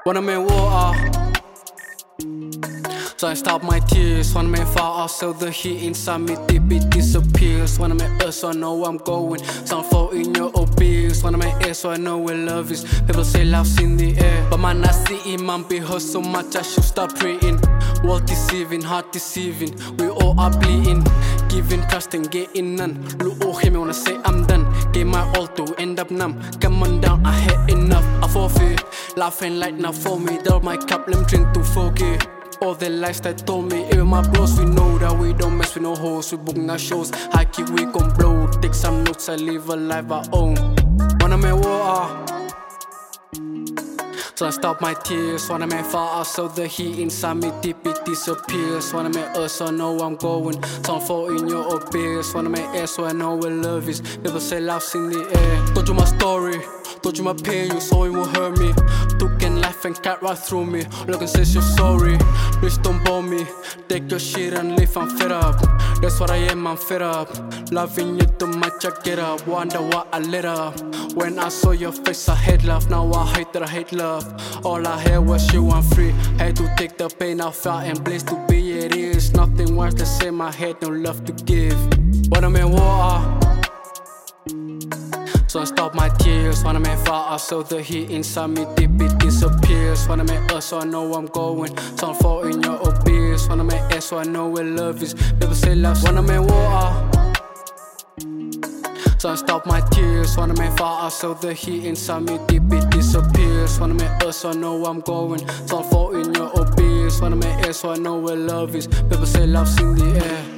When I'm in water, so I stop my tears. When I'm in fire, so the heat inside me deep it disappears. When I'm in earth, so I know I'm going. So I'm fall in your obese. When I'm in air, so I know where love is. People say love's in the air, but man I see it, man be hurt so much I should stop praying. World deceiving, heart deceiving. We all are bleeding, giving trust and getting none. Look all hear me when I say I'm done. Gave my all to end up numb. Come on down, I had enough. I forfeit. Laugh and light now for me. Down my cup, let me drink to forget all the lies that told me. Even my bros, we know that we don't mess with no hoes. We book our shows, high key we gon' blow. Take some notes, I live a life I own. When I'm in water, so I stop my tears. When I'm in fire, so the heat inside me deep it disappears. When I'm in earth, so I know I'm going. So I'm fall in your abyss. When I'm in air, so I know where love is. People say love's in the air. Told you my story, told you my pain, you saw it won't hurt me. Took in life and cut right through me. Look and says you're sorry, please don't bore me. Take your shit and leave, I'm fed up. That's what I am, I'm fed up. Loving you too much, I get up. Wonder why I lit up. When I saw your face, I hate love. Now I hate that I hate love. All I had was you, I'm free. Had to take the pain I felt and blessed to be it is. Nothing worse to say, my head, no love to give. When I'm in water, so I stop my tears. When I'm in fire, so the heat inside me deep it disappears. When I'm in earth, so I know I'm going. So I'm fall in your abyss. When I'm in air, so I know where love is. People say love. When I'm in water, so I stop my tears. When I'm in fire, so the heat inside me deep it disappears. When I'm in earth, so I know I'm going. So I'm fall in your abyss. When I'm in air, so I know where love is. People say love's in the air.